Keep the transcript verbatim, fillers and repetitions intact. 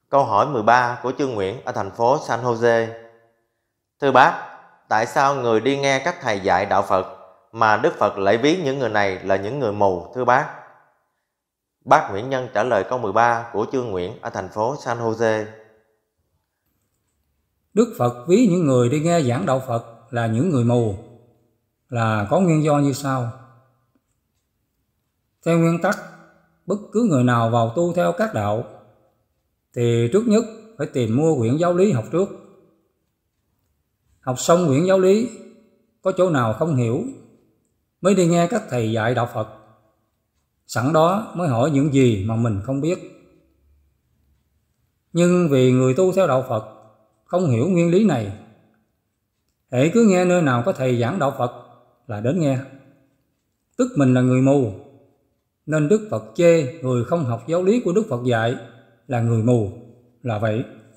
Câu hỏi mười ba của Trương Nguyễn ở thành phố San Jose. Thưa bác, tại sao người đi nghe các thầy dạy đạo Phật mà Đức Phật lại ví những người này là những người mù thưa bác? Bác Nguyễn Nhân trả lời câu mười ba của Trương Nguyễn ở thành phố San Jose. Đức Phật ví những người đi nghe giảng đạo Phật là những người mù là có nguyên do như sau. Theo nguyên tắc, bất cứ người nào vào tu theo các đạo thì trước nhất phải tìm mua quyển giáo lý học trước. Học xong quyển giáo lý, có chỗ nào không hiểu mới đi nghe các thầy dạy đạo Phật. Sẵn đó mới hỏi những gì mà mình không biết. Nhưng vì người tu theo đạo Phật không hiểu nguyên lý này, hễ cứ nghe nơi nào có thầy giảng đạo Phật là đến nghe, tức mình là người mù. Nên Đức Phật chê người không học giáo lý của Đức Phật dạy là người mù là vậy.